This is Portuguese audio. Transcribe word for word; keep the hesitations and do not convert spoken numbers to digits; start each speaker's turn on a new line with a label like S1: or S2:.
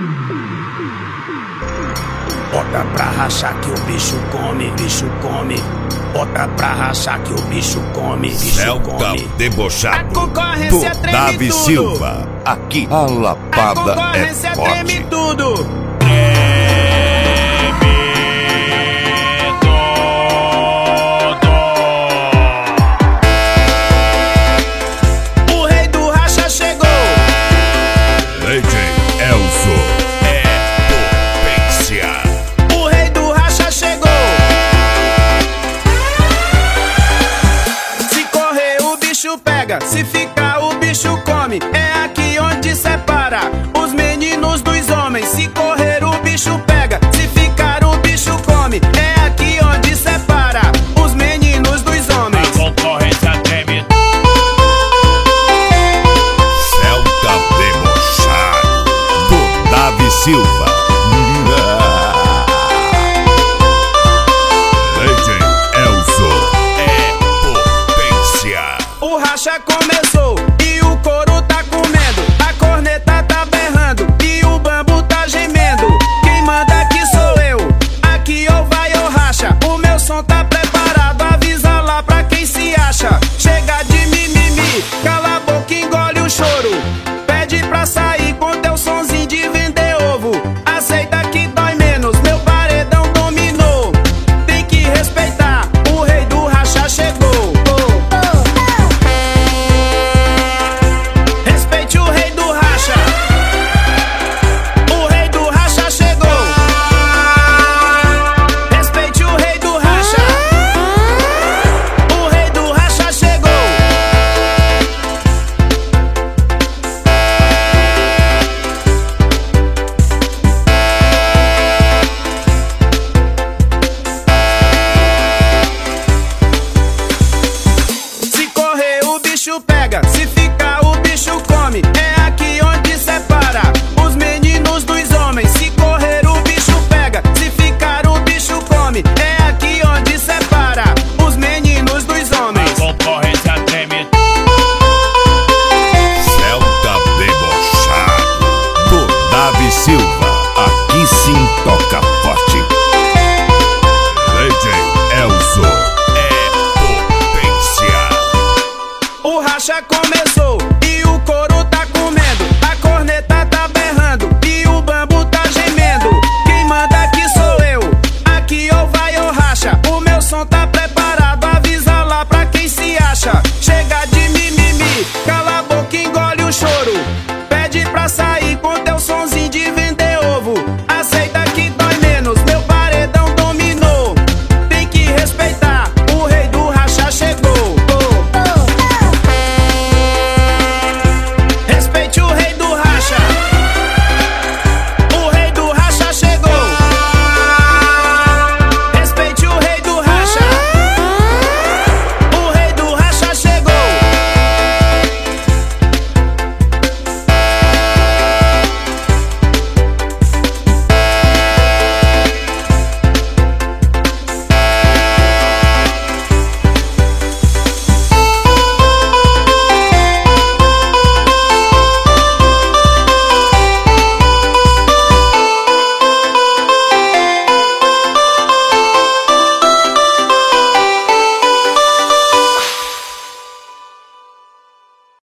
S1: Bota pra rachar que o bicho come, bicho come. Bota pra rachar que o bicho come, bicho
S2: Celta
S1: come.
S2: Debochado.
S1: A concorrência
S2: do
S1: treme
S2: Davi
S1: tudo.
S2: Silva. Aqui a
S1: A
S2: lapada é
S1: concorrência treme
S2: forte.
S1: tudo. O rei do racha chegou.
S2: D J Elzo é potência.
S1: O rei do racha chegou. Se correr o bicho pega, se ficar o bicho come. É aqui onde separa os meninos dos homens. Se correr o bicho pega, se ficar o bicho come. É aqui onde separa os meninos dos homens.
S3: A concorrência treme.
S2: Celta Debochado do Davi Silva. D J Elzo é potência.
S1: O racha começou e o couro tá comendo. A corneta tá berrando e o bambu tá gemendo. Quem manda aqui sou eu, aqui ou vai ou racha. O meu som tá preparado, avisa lá pra quem se acha. Chega de mimimi, cala a boca e engole o choro. Pede pra sair com teu sonzinho de vender ovo. Aceita que dói menos, meu paredão dominou. Tem que respeitar, o rei do racha chegou. Respeite o rei do racha. O rei do racha chegou. Respeite o rei do racha. O rei do racha chegou. Se correr o bicho pega, se ficar o bicho come. É aqui onde separa os meninos dos homens. Se correr o bicho pega, se ficar o bicho come. É aqui onde separa os meninos dos
S3: A
S1: homens.
S3: concorrência treme.
S2: Celta Debochado do Davi Silva.